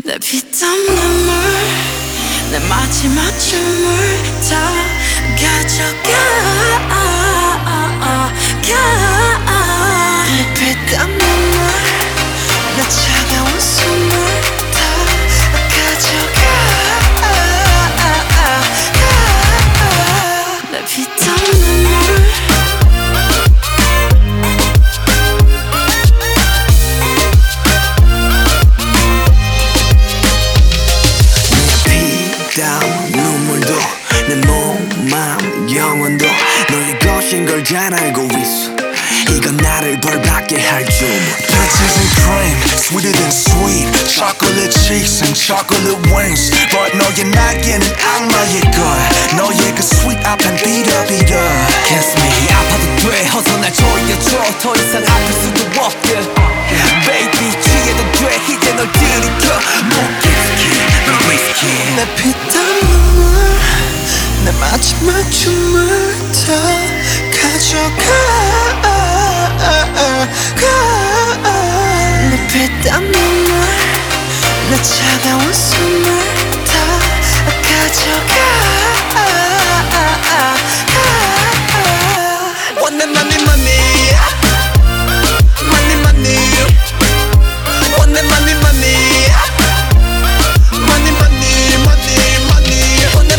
내 피땀 눈물 내 마지막 춤을 다 가져가 내 피땀 눈물 내 차가운 숨을 다 가져가 내 피땀 눈물 눈물도 내 몸, 마음, 영혼도 너의 것인 걸 잘 알고 있어. 이건 나를 벌받게 할 주문. Peaches and cream, sweeter than sweet. Chocolate cheeks and chocolate wings. But 너의 날개는 악마의 거야. 너의 그 sweet 앞엔 비려. Kiss me 아파도 돼 어서 날 조여줘 더 이상 아플 수도 없게 Baby 취해도 돼 이제 널 들이켜 목기스키 널 위스키 내 피땀 눈물 내 마지막 춤을 다 가져가 내 피땀 눈물 내 차가운 숨을 다 가져가 Want that money Want that money Want that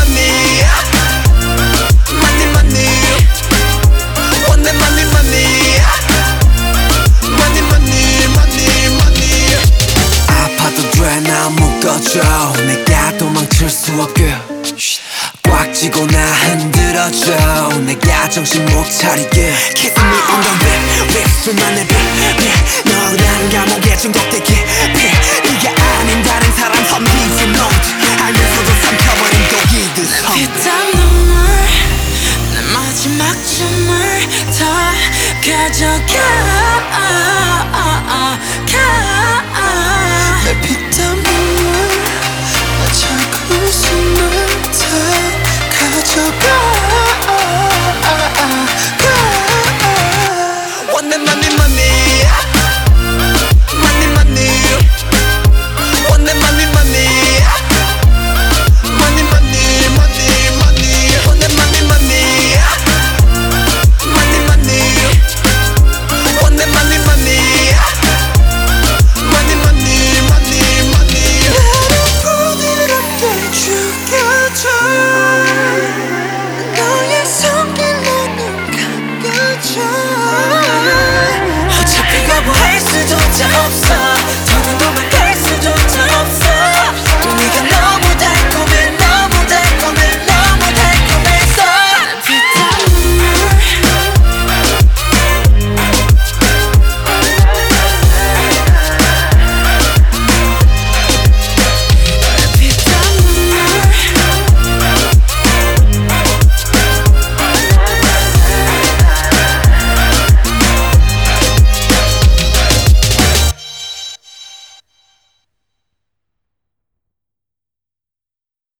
money 아파도 돼 나 묶어줘 내가 도망칠 수 없게 꽉 쥐고 나 흔들어줘 내가 정신 못 차리게 Kiss me on the lip 술만 내 너라는 감옥에 중독되게 네가 아닌 다른 사람 섬기지 못 알면서도 삼켜버린 독이듯 피땀 눈물 내 마지막 춤을 다 가져가 내 피땀 눈물 내 차가운 숨을 다 가져가